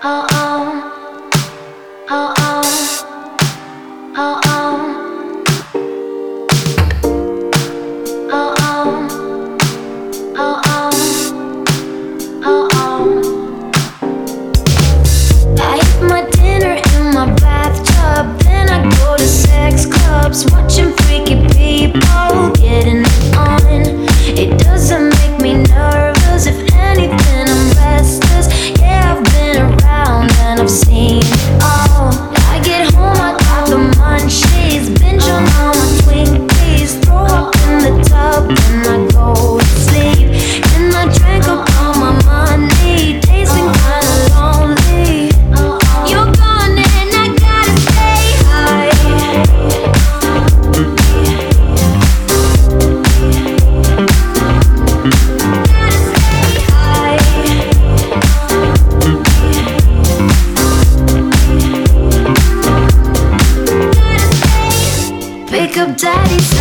oh, oh, oh, oh, oh, oh, oh, I eat my dinner in my bathtub, then I go to sex clubs, watching freaky people getting it on. It doesn't make me nervous, if anything I'm restless. Yeah, I've been around and I've seen it all. I get home, I got the munchies, binge on all my Twinkies, throw up in the tub and I go to sleep. Then I drank up all my money, tasting kinda lonely. You're gone and I gotta stay high. Pick up daddy's